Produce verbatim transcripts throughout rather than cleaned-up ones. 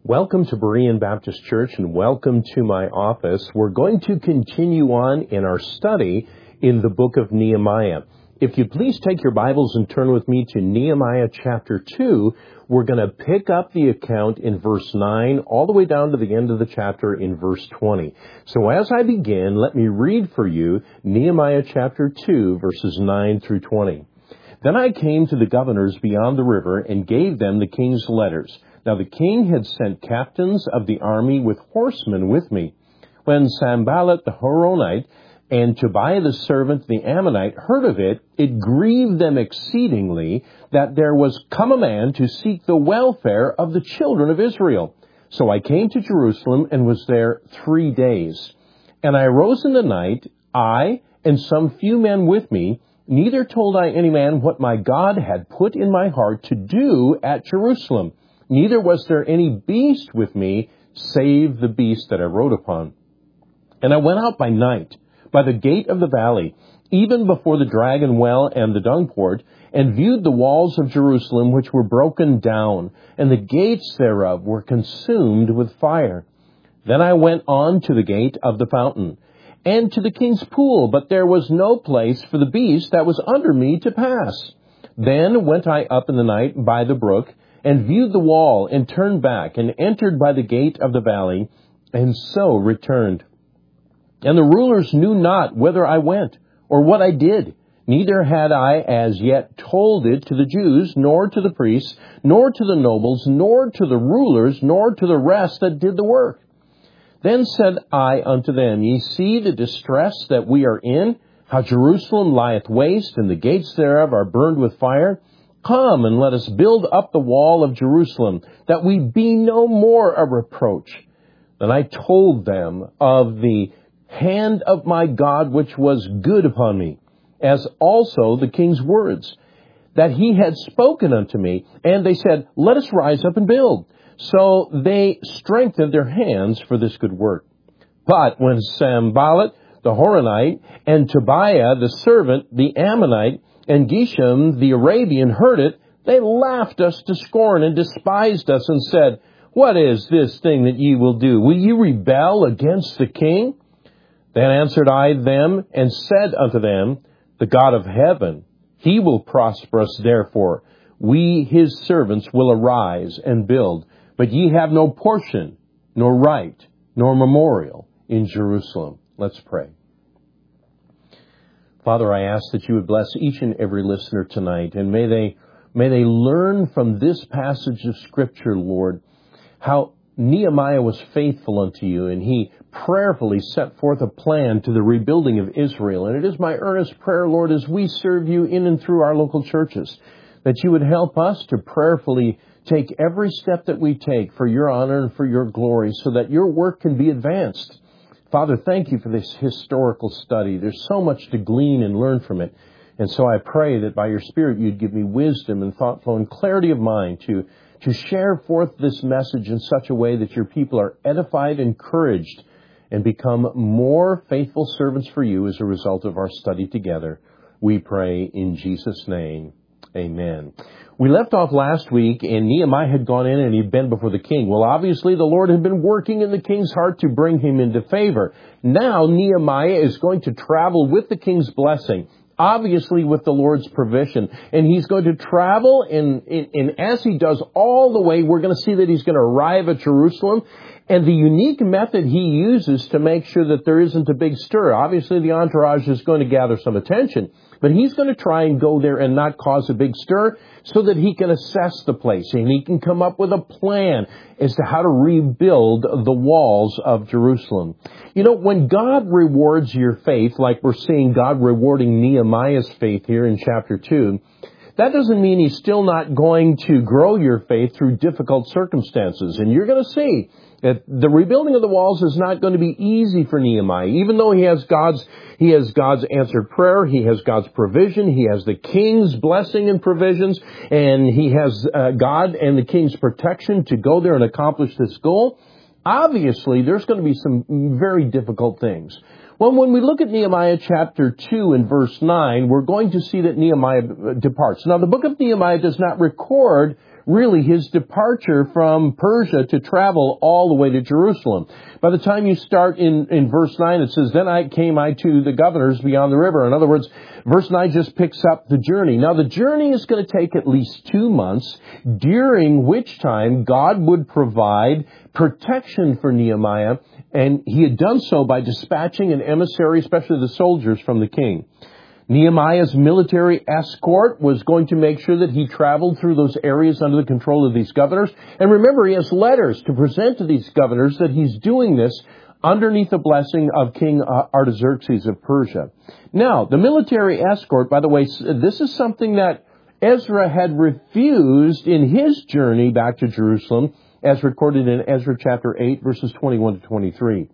Welcome to Berean Baptist Church and welcome to my office. We're going to continue on in our study in the book of Nehemiah. If you'd please take your Bibles and turn with me to Nehemiah chapter two, we're going to pick up the account in verse nine all the way down to the end of the chapter in verse twenty. So as I begin, let me read for you Nehemiah chapter two, verses nine through twenty. Then I came to the governors beyond the river and gave them the king's letters. Now the king had sent captains of the army with horsemen with me. When Sanballat the Horonite and Tobiah the servant, the Ammonite, heard of it, it grieved them exceedingly that there was come a man to seek the welfare of the children of Israel. So I came to Jerusalem and was there three days. And I arose in the night, I and some few men with me. Neither told I any man what my God had put in my heart to do at Jerusalem. Neither was there any beast with me, save the beast that I rode upon. And I went out by night, by the gate of the valley, even before the dragon well and the dung port, and viewed the walls of Jerusalem, which were broken down, and the gates thereof were consumed with fire. Then I went on to the gate of the fountain, and to the king's pool, but there was no place for the beast that was under me to pass. Then went I up in the night by the brook, and viewed the wall, and turned back, and entered by the gate of the valley, and so returned. And the rulers knew not whither I went, or what I did. Neither had I as yet told it to the Jews, nor to the priests, nor to the nobles, nor to the rulers, nor to the rest that did the work. Then said I unto them, Ye see the distress that we are in, how Jerusalem lieth waste, and the gates thereof are burned with fire. Come, and let us build up the wall of Jerusalem, that we be no more a reproach. Then I told them of the hand of my God which was good upon me, as also the king's words, that he had spoken unto me. And they said, Let us rise up and build. So they strengthened their hands for this good work. But when Sanballat the Horonite and Tobiah the servant, the Ammonite, and Geshem the Arabian heard it, they laughed us to scorn and despised us and said, What is this thing that ye will do? Will ye rebel against the king? Then answered I them and said unto them, The God of heaven, he will prosper us therefore. We his servants will arise and build, but ye have no portion, nor right, nor memorial in Jerusalem. Let's pray. Father, I ask that you would bless each and every listener tonight, and may they may they learn from this passage of Scripture, Lord, how Nehemiah was faithful unto you, and he prayerfully set forth a plan to the rebuilding of Israel. And it is my earnest prayer, Lord, as we serve you in and through our local churches, that you would help us to prayerfully take every step that we take for your honor and for your glory, so that your work can be advanced. Father, thank you for this historical study. There's so much to glean and learn from it. And so I pray that by your Spirit you'd give me wisdom and thought flow and clarity of mind to, to share forth this message in such a way that your people are edified, encouraged, and become more faithful servants for you as a result of our study together. We pray in Jesus' name. Amen. We left off last week, and Nehemiah had gone in and he'd been before the king. Well, obviously, the Lord had been working in the king's heart to bring him into favor. Now, Nehemiah is going to travel with the king's blessing, obviously with the Lord's provision. And he's going to travel, and, and, and as he does all the way, we're going to see that he's going to arrive at Jerusalem. And the unique method he uses to make sure that there isn't a big stir. Obviously, the entourage is going to gather some attention, but he's going to try and go there and not cause a big stir so that he can assess the place and he can come up with a plan as to how to rebuild the walls of Jerusalem. You know, when God rewards your faith, like we're seeing God rewarding Nehemiah's faith here in chapter two, that doesn't mean he's still not going to grow your faith through difficult circumstances. And you're going to see that the rebuilding of the walls is not going to be easy for Nehemiah. Even though he has God's, he has God's answered prayer, he has God's provision, he has the king's blessing and provisions, and he has uh, God and the king's protection to go there and accomplish this goal. Obviously, there's going to be some very difficult things. Well, when we look at Nehemiah chapter two and verse nine, we're going to see that Nehemiah departs. Now, the book of Nehemiah does not record really his departure from Persia to travel all the way to Jerusalem. By the time you start in, in verse nine, it says, then I came I to the governors beyond the river. In other words, verse nine just picks up the journey. Now, the journey is going to take at least two months, during which time God would provide protection for Nehemiah, and he had done so by dispatching an emissary, especially the soldiers, from the king. Nehemiah's military escort was going to make sure that he traveled through those areas under the control of these governors. And remember, he has letters to present to these governors that he's doing this underneath the blessing of King Artaxerxes of Persia. Now, the military escort, by the way, this is something that Ezra had refused in his journey back to Jerusalem, as recorded in Ezra chapter eight, verses twenty-one to twenty-three.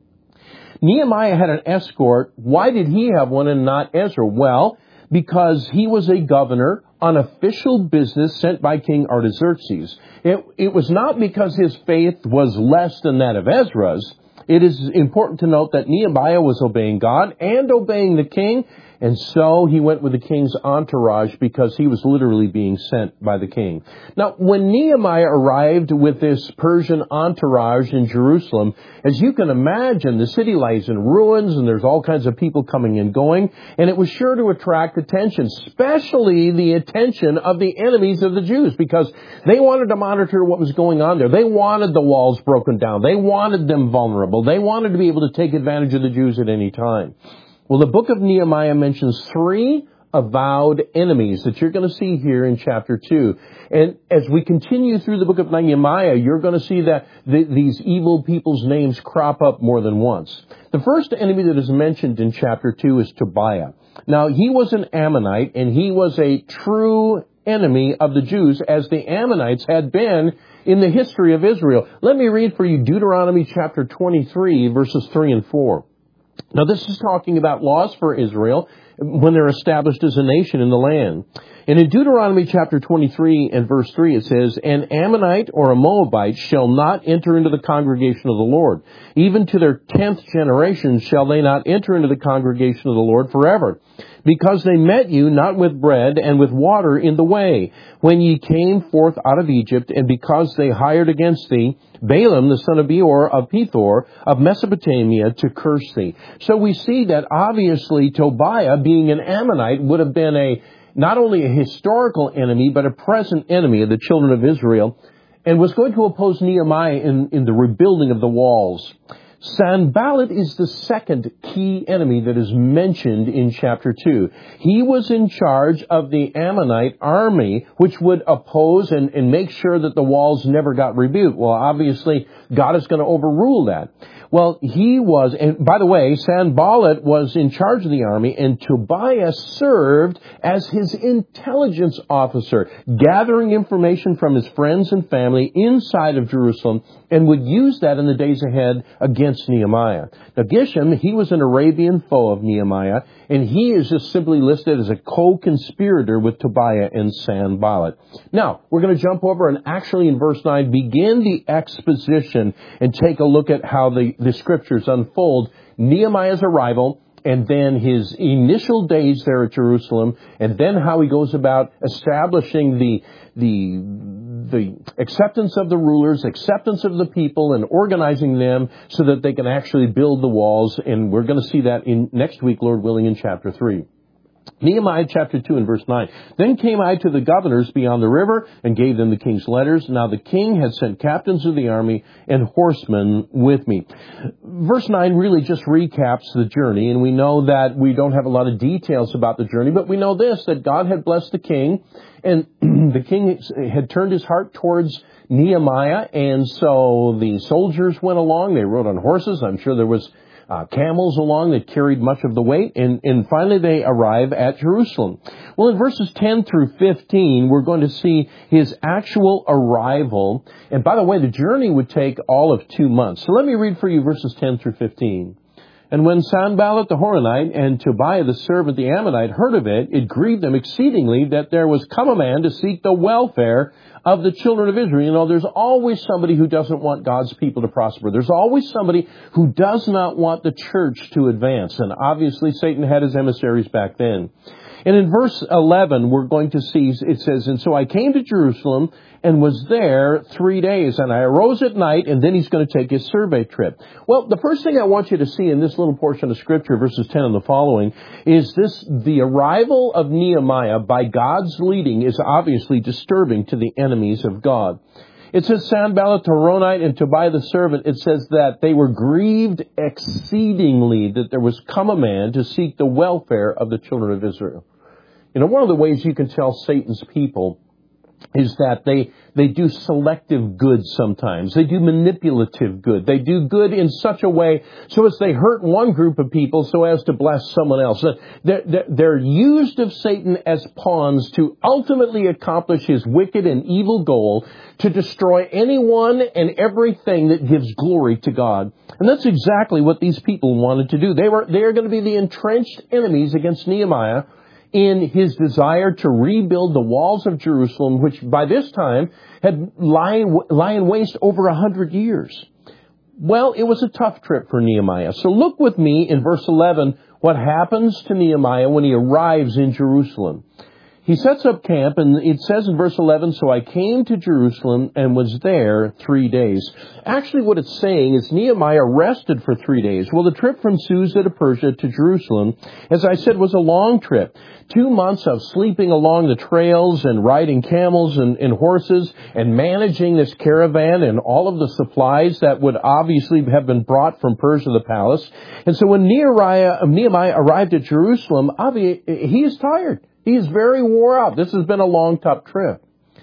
Nehemiah had an escort. Why did he have one and not Ezra? Well, because he was a governor on official business sent by King Artaxerxes. It, it was not because his faith was less than that of Ezra's. It is important to note that Nehemiah was obeying God and obeying the king, and so he went with the king's entourage because he was literally being sent by the king. Now, when Nehemiah arrived with this Persian entourage in Jerusalem, as you can imagine, the city lies in ruins and there's all kinds of people coming and going, and it was sure to attract attention, especially the attention of the enemies of the Jews, because they wanted to monitor what was going on there. They wanted the walls broken down. They wanted them vulnerable. They wanted to be able to take advantage of the Jews at any time. Well, the book of Nehemiah mentions three avowed enemies that you're going to see here in chapter two. And as we continue through the book of Nehemiah, you're going to see that th- these evil people's names crop up more than once. The first enemy that is mentioned in chapter two is Tobiah. Now, he was an Ammonite, and he was a true enemy of the Jews, as the Ammonites had been in the history of Israel. Let me read for you Deuteronomy chapter twenty-three, verses three and four. Now, this is talking about laws for Israel when they're established as a nation in the land. And in Deuteronomy chapter twenty-three and verse three, it says, an Ammonite or a Moabite shall not enter into the congregation of the Lord. Even to their tenth generation shall they not enter into the congregation of the Lord forever. Because they met you not with bread and with water in the way, when ye came forth out of Egypt, and because they hired against thee Balaam, the son of Beor of Pethor of Mesopotamia, to curse thee. So we see that obviously Tobiah, being an Ammonite, would have been a not only a historical enemy, but a present enemy of the children of Israel, and was going to oppose Nehemiah in, in the rebuilding of the walls. Sanballat is the second key enemy that is mentioned in chapter two. He was in charge of the Ammonite army, which would oppose and, and make sure that the walls never got rebuilt. Well, obviously, God is going to overrule that. Well, he was, and by the way, Sanballat was in charge of the army, and Tobiah served as his intelligence officer, gathering information from his friends and family inside of Jerusalem, and would use that in the days ahead against Nehemiah. Now, Geshem, he was an Arabian foe of Nehemiah, and he is just simply listed as a co-conspirator with Tobiah and Sanballat. Now, we're going to jump over and actually in verse nine begin the exposition and take a look at how the, the scriptures unfold Nehemiah's arrival, and then his initial days there at Jerusalem, and then how he goes about establishing the the the acceptance of the rulers, acceptance of the people, and organizing them so that they can actually build the walls. And we're going to see that in next week, Lord willing, in chapter three. Nehemiah chapter two and verse nine. Then came I to the governors beyond the river and gave them the king's letters. Now the king had sent captains of the army and horsemen with me. Verse nine really just recaps the journey, and we know that we don't have a lot of details about the journey, but we know this, that God had blessed the king, and the king had turned his heart towards Nehemiah, and so the soldiers went along. They rode on horses. I'm sure there was Uh, camels along that carried much of the weight, and, and finally they arrive at Jerusalem. Well, in verses ten through fifteen, we're going to see his actual arrival. And by the way, the journey would take all of two months. So let me read for you verses ten through fifteen. And when Sanballat the Horonite and Tobiah the servant the Ammonite heard of it, it grieved them exceedingly that there was come a man to seek the welfare of the children of Israel. You know, there's always somebody who doesn't want God's people to prosper. There's always somebody who does not want the church to advance. And obviously Satan had his emissaries back then. And in verse eleven, we're going to see, it says, and so I came to Jerusalem and was there three days, and I arose at night, and then he's going to take his survey trip. Well, the first thing I want you to see in this little portion of Scripture, verses ten and the following, is this: the arrival of Nehemiah by God's leading is obviously disturbing to the enemies of God. It says, Sanballat, Horonite, and Tobiah the servant, it says that they were grieved exceedingly that there was come a man to seek the welfare of the children of Israel. You know, one of the ways you can tell Satan's people is that they they do selective good sometimes. They do manipulative good. They do good in such a way so as they hurt one group of people so as to bless someone else. They're, they're, they're used of Satan as pawns to ultimately accomplish his wicked and evil goal to destroy anyone and everything that gives glory to God. And that's exactly what these people wanted to do. They were they are going to be the entrenched enemies against Nehemiah in his desire to rebuild the walls of Jerusalem, which by this time had lying, lying waste over a hundred years. Well, it was a tough trip for Nehemiah. So look with me in verse eleven what happens to Nehemiah when he arrives in Jerusalem. He sets up camp, and it says in verse eleven, so I came to Jerusalem and was there three days. Actually, what it's saying is Nehemiah rested for three days. Well, the trip from Susa to Persia to Jerusalem, as I said, was a long trip. Two months of sleeping along the trails and riding camels and, and horses and managing this caravan and all of the supplies that would obviously have been brought from Persia, the palace. And so when Nehemiah, Nehemiah arrived at Jerusalem, he is tired. He is very wore out. This has been a long, tough trip.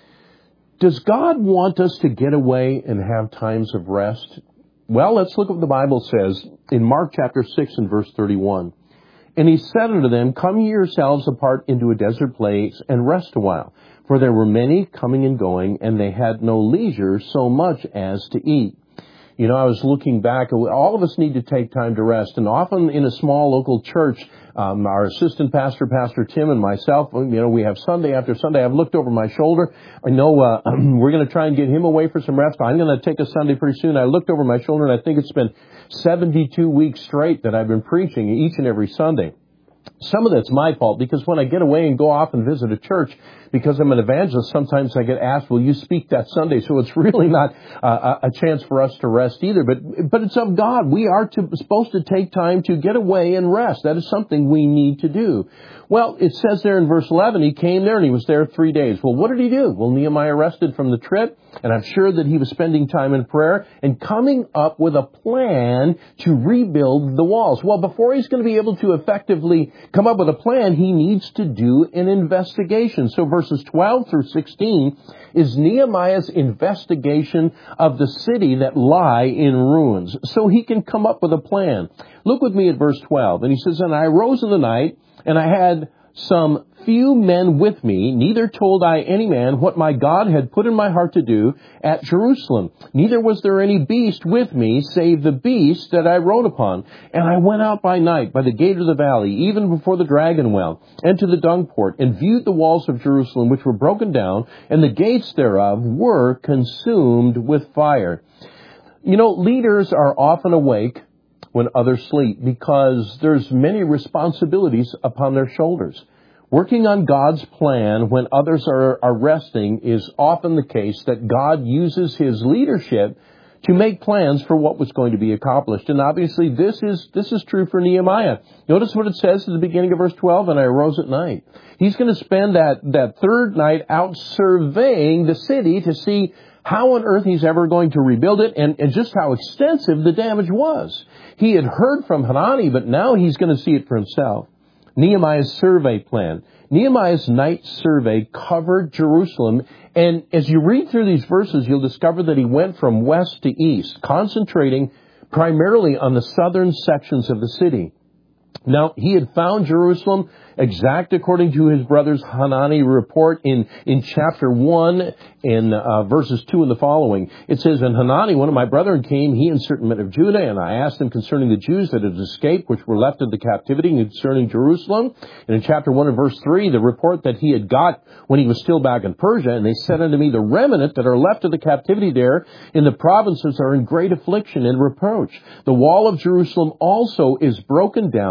Does God want us to get away and have times of rest? Well, let's look at what the Bible says in Mark chapter six and verse thirty-one. And he said unto them, come ye yourselves apart into a desert place and rest a while. For there were many coming and going, and they had no leisure so much as to eat. You know, I was looking back, all of us need to take time to rest. And often in a small local church, um, our assistant pastor, Pastor Tim, and myself, you know, we have Sunday after Sunday. I've looked over my shoulder. I know uh, we're going to try and get him away for some rest. I'm going to take a Sunday pretty soon. I looked over my shoulder, and I think it's been seventy-two weeks straight that I've been preaching each and every Sunday. Some of that's my fault, because when I get away and go off and visit a church, because I'm an evangelist, sometimes I get asked, will you speak that Sunday? So it's really not uh, a chance for us to rest either. But but it's of God. We are to, supposed to take time to get away and rest. That is something we need to do. Well, it says there in verse eleven, he came there and he was there three days. Well, what did he do? Well, Nehemiah rested from the trip, and I'm sure that he was spending time in prayer and coming up with a plan to rebuild the walls. Well, before he's going to be able to effectively come up with a plan, he needs to do an investigation. So verses twelve through sixteen is Nehemiah's investigation of the city that lie in ruins, so he can come up with a plan. Look with me at verse twelve, and he says, and I arose in the night, and I had some few men with me, neither told I any man what my God had put in my heart to do at Jerusalem. Neither was there any beast with me, save the beast that I rode upon. And I went out by night by the gate of the valley, even before the dragon well, and to the dung port, and viewed the walls of Jerusalem, which were broken down, and the gates thereof were consumed with fire. You know, leaders are often awake when others sleep, because there's many responsibilities upon their shoulders. Working on God's plan when others are, are resting is often the case, that God uses his leadership to make plans for what was going to be accomplished. And obviously this is this is true for Nehemiah. Notice what it says at the beginning of verse twelve, and I arose at night. He's going to spend that, that third night out surveying the city to see how on earth he's ever going to rebuild it, and, and just how extensive the damage was. He had heard from Hanani, but now he's going to see it for himself. Nehemiah's survey plan. Nehemiah's night survey covered Jerusalem, and as you read through these verses, you'll discover that he went from west to east, concentrating primarily on the southern sections of the city. Now, he had found Jerusalem exact according to his brother's Hanani report in, in chapter one, in uh, verses two and the following. It says, and Hanani, one of my brethren, came, he and certain men of Judah, and I asked them concerning the Jews that had escaped, which were left of the captivity, and concerning Jerusalem. And in chapter one and verse three, the report that he had got when he was still back in Persia, and they said unto me, the remnant that are left of the captivity there in the provinces are in great affliction and reproach. The wall of Jerusalem also is broken down,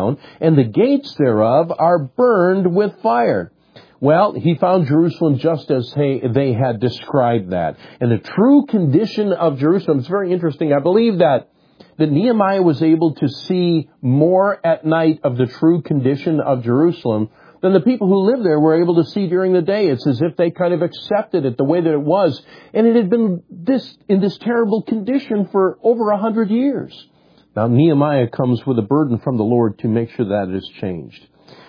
down, and the gates thereof are burned with fire. Well, he found Jerusalem just as they had described that. And the true condition of Jerusalem, it's very interesting. I believe that, that Nehemiah was able to see more at night of the true condition of Jerusalem than the people who lived there were able to see during the day. It's as if they kind of accepted it the way that it was. And it had been this in this terrible condition for over a hundred years. Now, Nehemiah comes with a burden from the Lord to make sure that it is changed.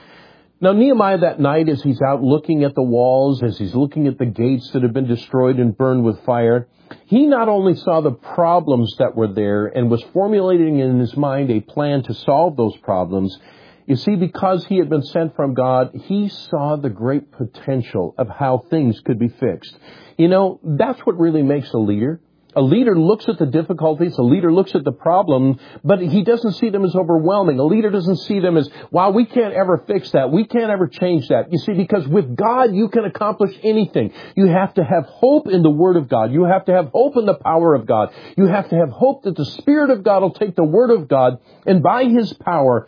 Now, Nehemiah that night, as he's out looking at the walls, as he's looking at the gates that have been destroyed and burned with fire, he not only saw the problems that were there and was formulating in his mind a plan to solve those problems. You see, because he had been sent from God, he saw the great potential of how things could be fixed. You know, that's what really makes a leader. A leader looks at the difficulties, a leader looks at the problem, but he doesn't see them as overwhelming. A leader doesn't see them as, wow, we can't ever fix that. We can't ever change that. You see, because with God, you can accomplish anything. You have to have hope in the Word of God. You have to have hope in the power of God. You have to have hope that the Spirit of God will take the Word of God, and by His power,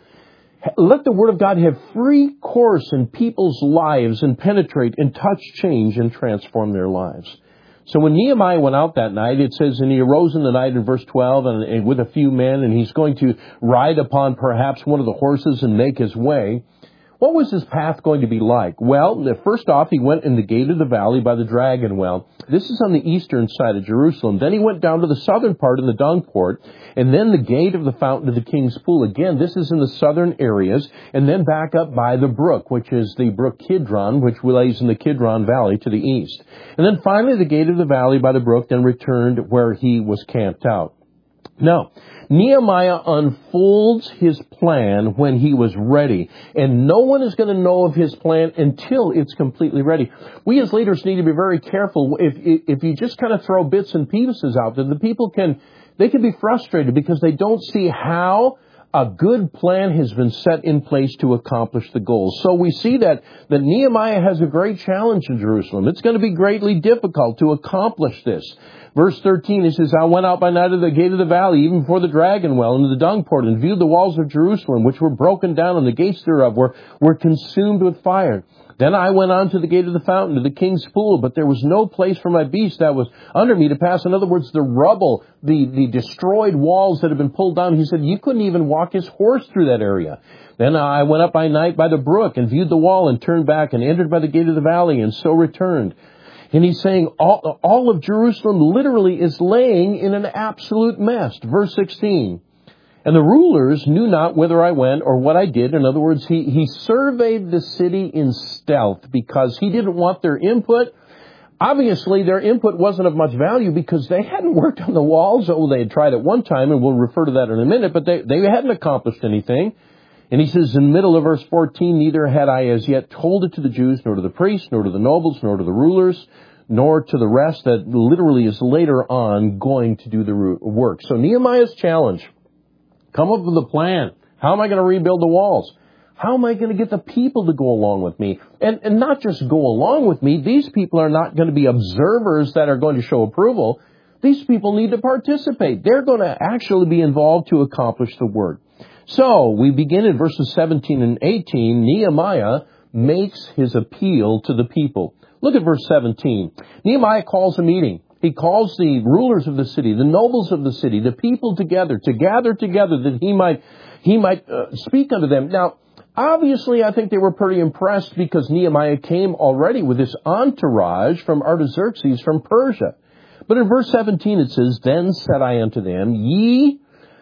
let the Word of God have free course in people's lives and penetrate and touch, change, and transform their lives. So when Nehemiah went out that night, it says, and he arose in the night in verse twelve and, and with a few men, and he's going to ride upon perhaps one of the horses and make his way. What was his path going to be like? Well, first off, he went in the gate of the valley by the Dragon Well. This is on the eastern side of Jerusalem. Then he went down to the southern part in the Dung Port, and then the gate of the fountain of the King's Pool. Again, this is in the southern areas, and then back up by the brook, which is the brook Kidron, which lays in the Kidron Valley to the east. And then finally the gate of the valley by the brook, then returned where he was camped out. Now, Nehemiah unfolds his plan when he was ready, and no one is going to know of his plan until it's completely ready. We as leaders need to be very careful. If if you just kind of throw bits and pieces out there, the people can they can be frustrated because they don't see how a good plan has been set in place to accomplish the goals. So we see that, that Nehemiah has a great challenge in Jerusalem. It's going to be greatly difficult to accomplish this. Verse thirteen, it says, I went out by night of the gate of the valley, even before the Dragon Well, into the Dung Port, and viewed the walls of Jerusalem, which were broken down, and the gates thereof were, were consumed with fire. Then I went on to the gate of the fountain, to the King's Pool, but there was no place for my beast that was under me to pass. In other words, the rubble, the, the destroyed walls that had been pulled down. He said, you couldn't even walk his horse through that area. Then I went up by night by the brook, and viewed the wall, and turned back, and entered by the gate of the valley, and so returned. And he's saying all, all of Jerusalem literally is laying in an absolute mess. Verse sixteen. And the rulers knew not whither I went or what I did. In other words, he, he surveyed the city in stealth because he didn't want their input. Obviously, their input wasn't of much value because they hadn't worked on the walls. Oh, they had tried at one time, and we'll refer to that in a minute, but they, they hadn't accomplished anything. And he says in the middle of verse fourteen, neither had I as yet told it to the Jews, nor to the priests, nor to the nobles, nor to the rulers, nor to the rest that literally is later on going to do the work. So Nehemiah's challenge, come up with a plan. How am I going to rebuild the walls? How am I going to get the people to go along with me? And, and not just go along with me. These people are not going to be observers that are going to show approval. These people need to participate. They're going to actually be involved to accomplish the work. So we begin in verses seventeen and eighteen. Nehemiah makes his appeal to the people. Look at verse seventeen. Nehemiah calls a meeting. He calls the rulers of the city, the nobles of the city, the people together, to gather together that he might, he might uh, speak unto them. Now, obviously, I think they were pretty impressed because Nehemiah came already with this entourage from Artaxerxes from Persia. But in verse seventeen it says, Then said I unto them, Ye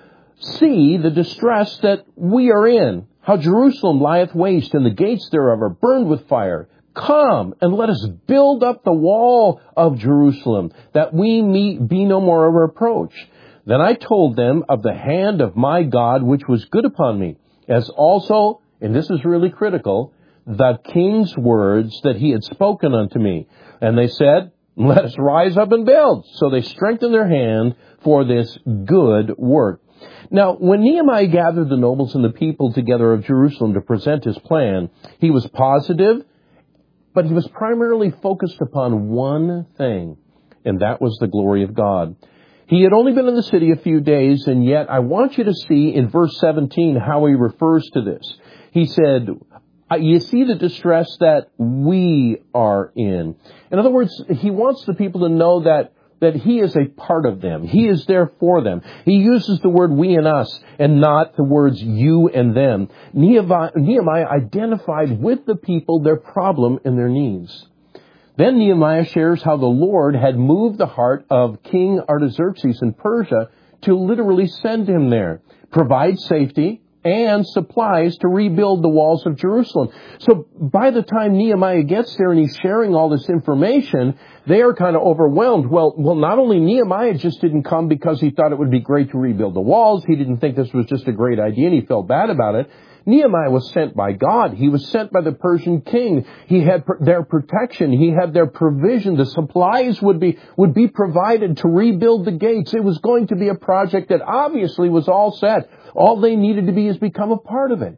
see the distress that we are in, how Jerusalem lieth waste, and the gates thereof are burned with fire. Come, and let us build up the wall of Jerusalem, that we may be no more a reproach. Then I told them of the hand of my God, which was good upon me, as also, and this is really critical, the king's words that he had spoken unto me. And they said, Let us rise up and build. So they strengthened their hand for this good work. Now, when Nehemiah gathered the nobles and the people together of Jerusalem to present his plan, he was positive, but he was primarily focused upon one thing, and that was the glory of God. He had only been in the city a few days, and yet I want you to see in verse seventeen how he refers to this. He said, you see the distress that we are in. In other words, he wants the people to know that that he is a part of them. He is there for them. He uses the word we and us and not the words you and them. Nehemiah, Nehemiah identified with the people their problem and their needs. Then Nehemiah shares how the Lord had moved the heart of King Artaxerxes in Persia to literally send him there, provide safety and supplies to rebuild the walls of Jerusalem. So by the time Nehemiah gets there and he's sharing all this information, they are kind of overwhelmed. Well, well, not only Nehemiah just didn't come because he thought it would be great to rebuild the walls. He didn't think this was just a great idea and he felt bad about it. Nehemiah was sent by God. He was sent by the Persian king. He had pr- their protection. He had their provision. The supplies would be, would be provided to rebuild the gates. It was going to be a project that obviously was all set. All they needed to be is become a part of it.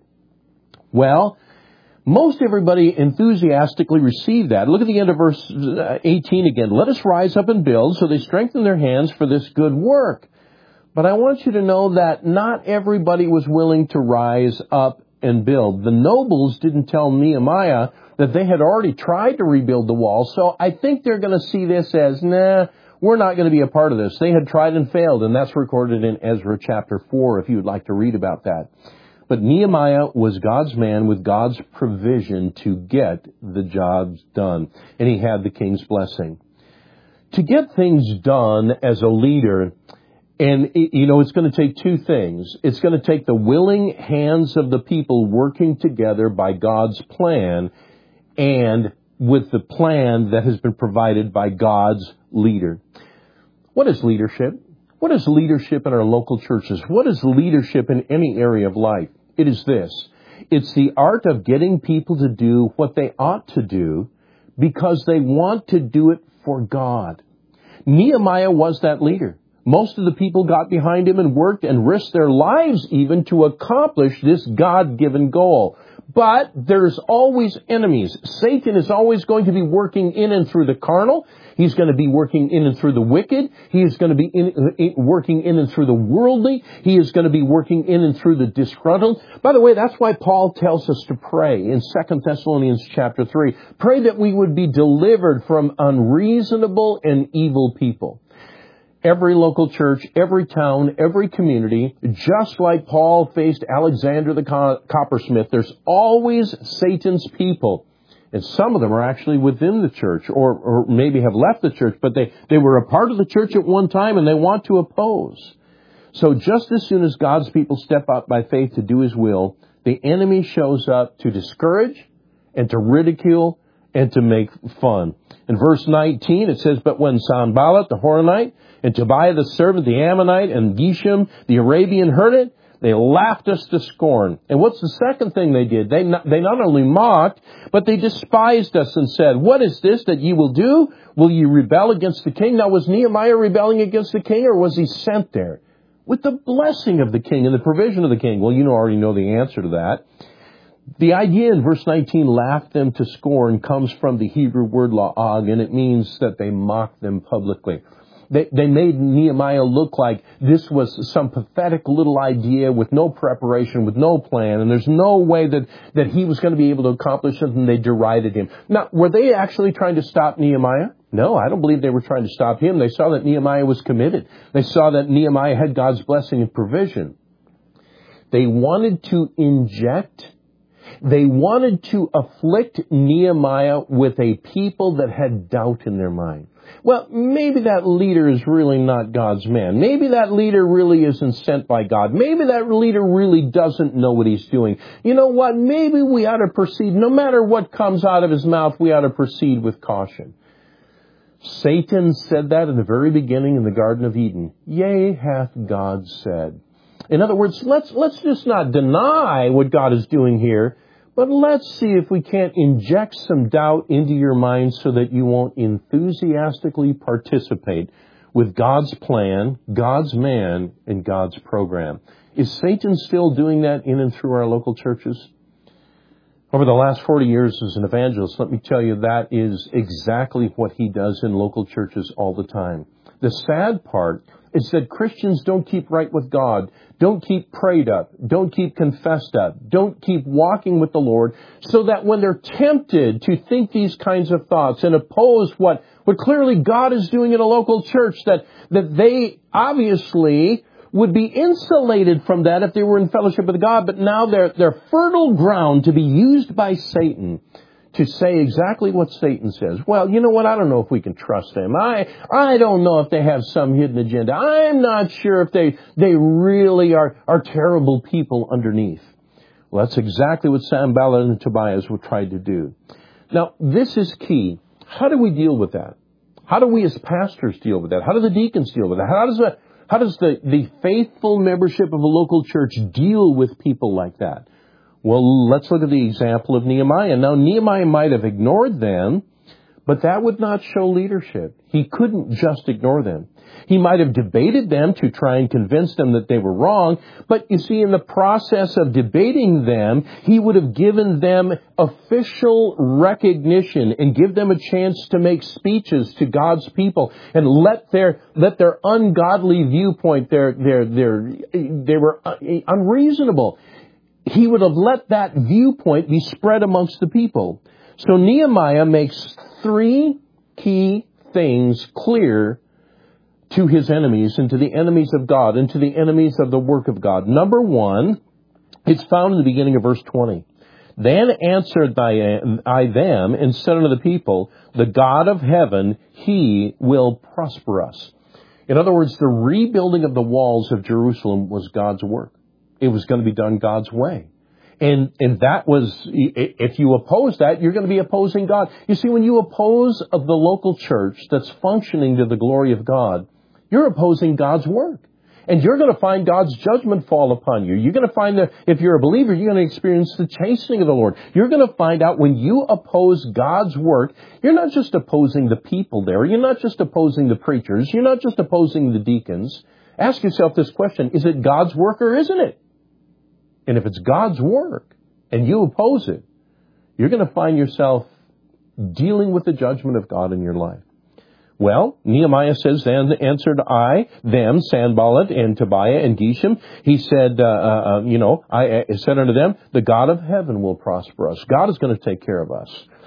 Well, most everybody enthusiastically received that. Look at the end of verse eighteen again. Let us rise up and build. So they strengthened their hands for this good work. But I want you to know that not everybody was willing to rise up and build. The nobles didn't tell Nehemiah that they had already tried to rebuild the wall. So I think they're going to see this as, nah, we're not going to be a part of this. They had tried and failed, and that's recorded in Ezra chapter four if you would like to read about that. But Nehemiah was God's man with God's provision to get the jobs done, and he had the king's blessing. To get things done as a leader, and, you know, it's going to take two things. It's going to take the willing hands of the people working together by God's plan and with the plan that has been provided by God's leader. What is leadership? What is leadership in our local churches? What is leadership in any area of life? It is this. It's the art of getting people to do what they ought to do because they want to do it for God. Nehemiah was that leader. Most of the people got behind him and worked and risked their lives even to accomplish this God-given goal. But there's always enemies. Satan is always going to be working in and through the carnal. He's going to be working in and through the wicked. He is going to be in, in, working in and through the worldly. He is going to be working in and through the disgruntled. By the way, that's why Paul tells us to pray in Second Thessalonians chapter three. Pray that we would be delivered from unreasonable and evil people. Every local church, every town, every community, just like Paul faced Alexander the coppersmith, there's always Satan's people. And some of them are actually within the church or, or maybe have left the church, but they, they were a part of the church at one time and they want to oppose. So just as soon as God's people step up by faith to do His will, the enemy shows up to discourage and to ridicule and to make fun. In verse nineteen, it says, but when Sanballat the Horonite and Tobiah the servant, the Ammonite, and Geshem the Arabian heard it, they laughed us to scorn. And what's the second thing they did? They not, they not only mocked, but they despised us and said, what is this that ye will do? Will ye rebel against the king? Now, was Nehemiah rebelling against the king, or was he sent there? With the blessing of the king and the provision of the king. Well, you already know the answer to that. The idea in verse nineteen, laughed them to scorn, comes from the Hebrew word la'ag, and it means that they mocked them publicly. They, they made Nehemiah look like this was some pathetic little idea with no preparation, with no plan, and there's no way that, that he was going to be able to accomplish it, and they derided him. Now, were they actually trying to stop Nehemiah? No, I don't believe they were trying to stop him. They saw that Nehemiah was committed. They saw that Nehemiah had God's blessing and provision. They wanted to inject They wanted to afflict Nehemiah with a people that had doubt in their mind. Well, maybe that leader is really not God's man. Maybe that leader really isn't sent by God. Maybe that leader really doesn't know what he's doing. You know what? Maybe we ought to proceed. No matter what comes out of his mouth, we ought to proceed with caution. Satan said that in the very beginning in the Garden of Eden. Yea, hath God said. In other words, let's, let's just not deny what God is doing here, but let's see if we can't inject some doubt into your mind so that you won't enthusiastically participate with God's plan, God's man, and God's program. Is Satan still doing that in and through our local churches? Over the last forty years as an evangelist, let me tell you, that is exactly what he does in local churches all the time. The sad part It's that Christians don't keep right with God, don't keep prayed up, don't keep confessed up, don't keep walking with the Lord, so that when they're tempted to think these kinds of thoughts and oppose what, what clearly God is doing in a local church, that, that they obviously would be insulated from that if they were in fellowship with God, but now they're, they're fertile ground to be used by Satan to say exactly what Satan says. Well, you know what? I don't know if we can trust them. I I don't know if they have some hidden agenda. I'm not sure if they they really are, are terrible people underneath. Well, that's exactly what Sanballat and Tobias were trying to do. Now, this is key. How do we deal with that? How do we as pastors deal with that? How do the deacons deal with that? How does the, how does the, the faithful membership of a local church deal with people like that? Well, let's look at the example of Nehemiah. Now, Nehemiah might have ignored them, but that would not show leadership. He couldn't just ignore them. He might have debated them to try and convince them that they were wrong, but you see, in the process of debating them, he would have given them official recognition and give them a chance to make speeches to God's people and let their let their ungodly viewpoint, their their their they were unreasonable. He would have let that viewpoint be spread amongst the people. So Nehemiah makes three key things clear to his enemies and to the enemies of God and to the enemies of the work of God. Number one, it's found in the beginning of verse twenty. Then answered I them and said unto the people, the God of heaven, He will prosper us. In other words, the rebuilding of the walls of Jerusalem was God's work. It was going to be done God's way. And and that was, if you oppose that, you're going to be opposing God. You see, when you oppose of the local church that's functioning to the glory of God, you're opposing God's work. And you're going to find God's judgment fall upon you. You're going to find that if you're a believer, you're going to experience the chastening of the Lord. You're going to find out when you oppose God's work, you're not just opposing the people there. You're not just opposing the preachers. You're not just opposing the deacons. Ask yourself this question, is it God's work or isn't it? And if it's God's work and you oppose it, you're going to find yourself dealing with the judgment of God in your life. Well, Nehemiah says, then answered I, them, Sanballat and Tobiah and Geshem. He said, uh, uh, you know, I, I said unto them, the God of heaven will prosper us. God is going to take care of us.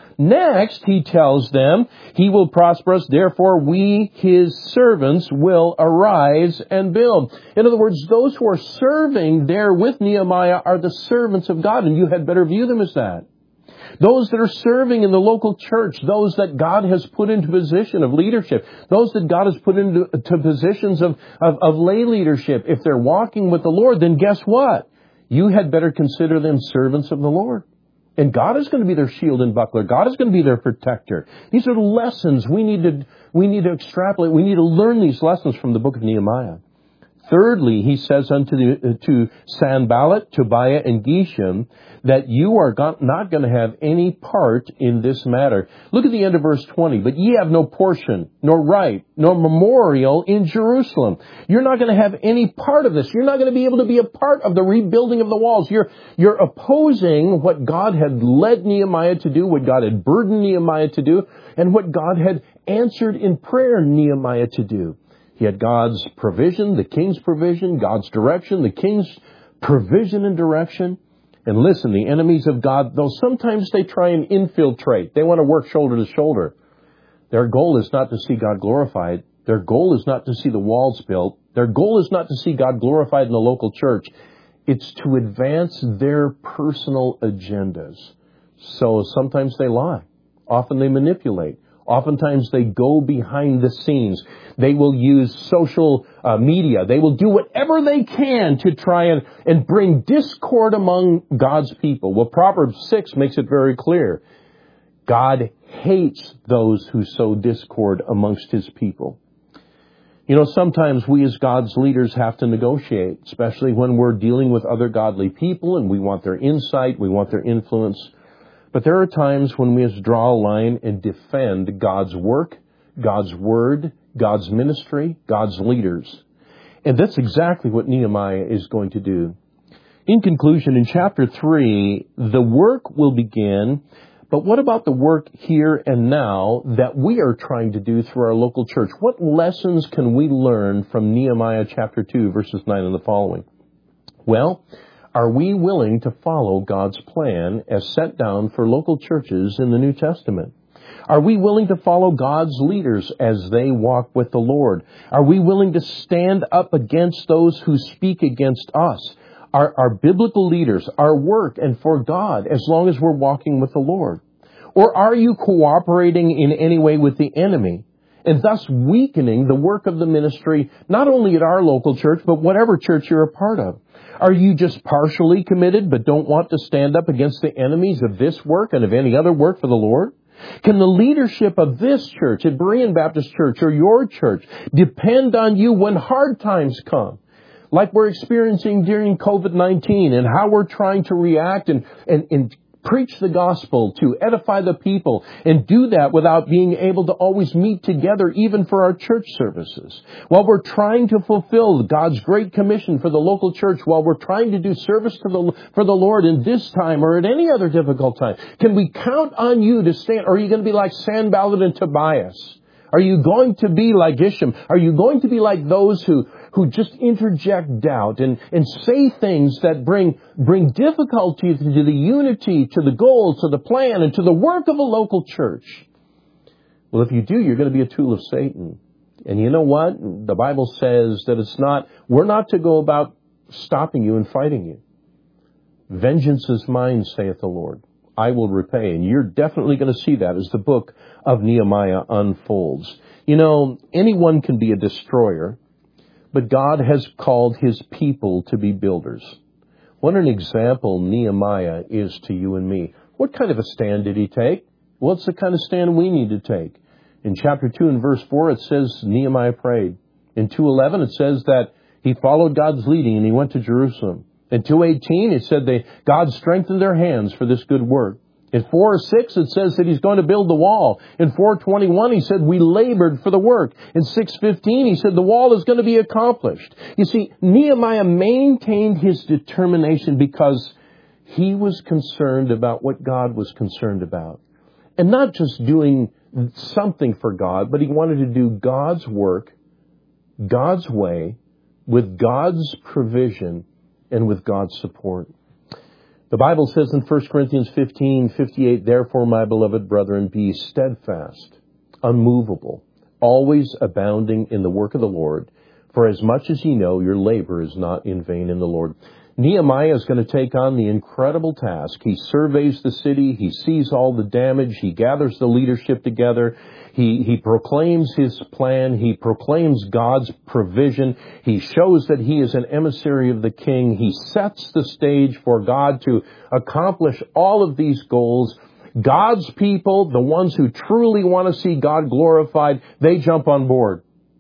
Next, he tells them, He will prosper us, therefore we, His servants, will arise and build. In other words, those who are serving there with Nehemiah are the servants of God, and you had better view them as that. Those that are serving in the local church, those that God has put into position of leadership, those that God has put into to positions of, of, of lay leadership, if they're walking with the Lord, then guess what? You had better consider them servants of the Lord. And God is going to be their shield and buckler. God is going to be their protector. These are lessons we need to, we need to extrapolate. We need to learn these lessons from the book of Nehemiah. Thirdly, he says unto the, to Sanballat, Tobiah, and Geshem, that you are not going to have any part in this matter. Look at the end of verse twenty. But ye have no portion, nor right, nor memorial in Jerusalem. You're not going to have any part of this. You're not going to be able to be a part of the rebuilding of the walls. You're, you're opposing what God had led Nehemiah to do, what God had burdened Nehemiah to do, and what God had answered in prayer Nehemiah to do. He had God's provision, the king's provision, God's direction, the king's provision and direction. And listen, the enemies of God, though sometimes they try and infiltrate, they want to work shoulder to shoulder. Their goal is not to see God glorified. Their goal is not to see the walls built. Their goal is not to see God glorified in the local church. It's to advance their personal agendas. So sometimes they lie. Often they manipulate. Oftentimes they go behind the scenes. They will use social uh, media. They will do whatever they can to try and, and bring discord among God's people. Well, Proverbs six makes it very clear. God hates those who sow discord amongst His people. You know, sometimes we as God's leaders have to negotiate, especially when we're dealing with other godly people and we want their insight, we want their influence. But there are times when we must draw a line and defend God's work, God's word, God's ministry, God's leaders. And that's exactly what Nehemiah is going to do. In conclusion, in chapter three, the work will begin, But what about the work here and now that we are trying to do through our local church? What lessons can we learn from Nehemiah chapter two, verses nine and the following? Well, are we willing to follow God's plan as set down for local churches in the New Testament? Are we willing to follow God's leaders as they walk with the Lord? Are we willing to stand up against those who speak against us? Our, our biblical leaders, our work, and for God, as long as we're walking with the Lord? Or are you cooperating in any way with the enemy, and thus weakening the work of the ministry, not only at our local church, but whatever church you're a part of? Are you just partially committed, but don't want to stand up against the enemies of this work and of any other work for the Lord? Can the leadership of this church, at Berean Baptist Church, or your church, depend on you when hard times come? Like we're experiencing during covid nineteen, and how we're trying to react and, and, and preach the gospel to edify the people, and do that without being able to always meet together even for our church services. While we're trying to fulfill God's great commission for the local church, while we're trying to do service to the, for the Lord in this time or at any other difficult time, can we count on you to stand? Or are you going to be like Sanballat and Tobias? Are you going to be like Geshem? Are you going to be like those who, who just interject doubt and, and say things that bring, bring difficulty to the unity, to the goal, to the plan, and to the work of a local church? Well, if you do, you're going to be a tool of Satan. And you know what? The Bible says that it's not, we're not to go about stopping you and fighting you. Vengeance is mine, saith the Lord. I will repay. And you're definitely going to see that as the book of Nehemiah unfolds. You know, anyone can be a destroyer, but God has called His people to be builders. What an example Nehemiah is to you and me. What kind of a stand did he take? What's the kind of stand we need to take? In chapter two and verse four, it says Nehemiah prayed. In two eleven, it says that he followed God's leading and he went to Jerusalem. In two eighteen, it said they, God strengthened their hands for this good work. In four six, it says that he's going to build the wall. In four twenty-one, he said, we labored for the work. In six fifteen, he said, the wall is going to be accomplished. You see, Nehemiah maintained his determination because he was concerned about what God was concerned about. And not just doing something for God, but he wanted to do God's work, God's way, with God's provision, and with God's support. The Bible says in First Corinthians fifteen fifty-eight, therefore, my beloved brethren, be steadfast, unmovable, always abounding in the work of the Lord, for as much as ye know, your labor is not in vain in the Lord. Nehemiah is going to take on the incredible task. He surveys the city. He sees all the damage. He gathers the leadership together. He, he proclaims his plan. He proclaims God's provision. He shows that he is an emissary of the king. He sets the stage for God to accomplish all of these goals. God's people, the ones who truly want to see God glorified, they jump on board.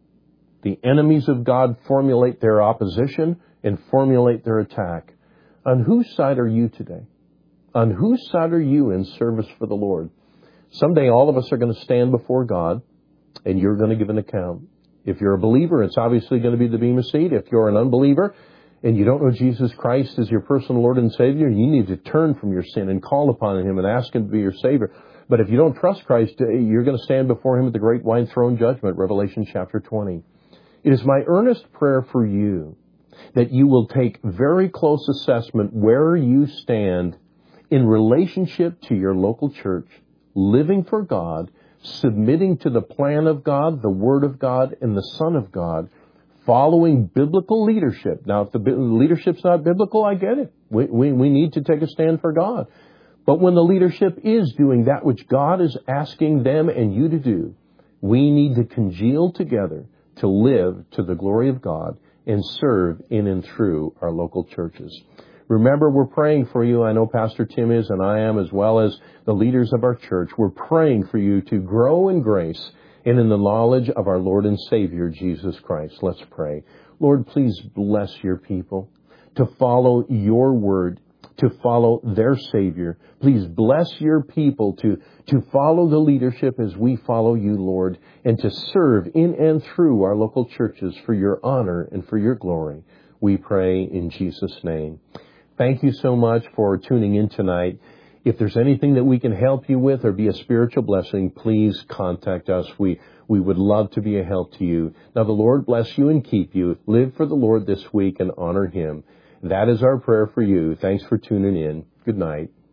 The enemies of God formulate their opposition and formulate their attack. On whose side are you today? On whose side are you in service for the Lord? Someday all of us are going to stand before God, and you're going to give an account. If you're a believer, it's obviously going to be the Bema seat. If you're an unbeliever and you don't know Jesus Christ as your personal Lord and Savior, you need to turn from your sin and call upon Him and ask Him to be your Savior. But if you don't trust Christ, you're going to stand before Him at the great white throne judgment, Revelation chapter twenty. It is my earnest prayer for you that you will take very close assessment where you stand in relationship to your local church, living for God, submitting to the plan of God, the Word of God, and the Son of God, following biblical leadership. Now, if the leadership's not biblical, I get it. We, we, we need to take a stand for God. But when the leadership is doing that which God is asking them and you to do, we need to congeal together to live to the glory of God and serve in and through our local churches. Remember, we're praying for you. I know Pastor Tim is, and I am, as well as the leaders of our church. We're praying for you to grow in grace and in the knowledge of our Lord and Savior, Jesus Christ. Let's pray. Lord, please bless your people to follow your word, to follow their Savior. Please bless your people to, to follow the leadership as we follow you, Lord, and to serve in and through our local churches for your honor and for your glory. We pray in Jesus' name. Thank you so much for tuning in tonight. If there's anything that we can help you with or be a spiritual blessing, please contact us. We we would love to be a help to you. Now, the Lord bless you and keep you. Live for the Lord this week and honor Him. That is our prayer for you. Thanks for tuning in. Good night.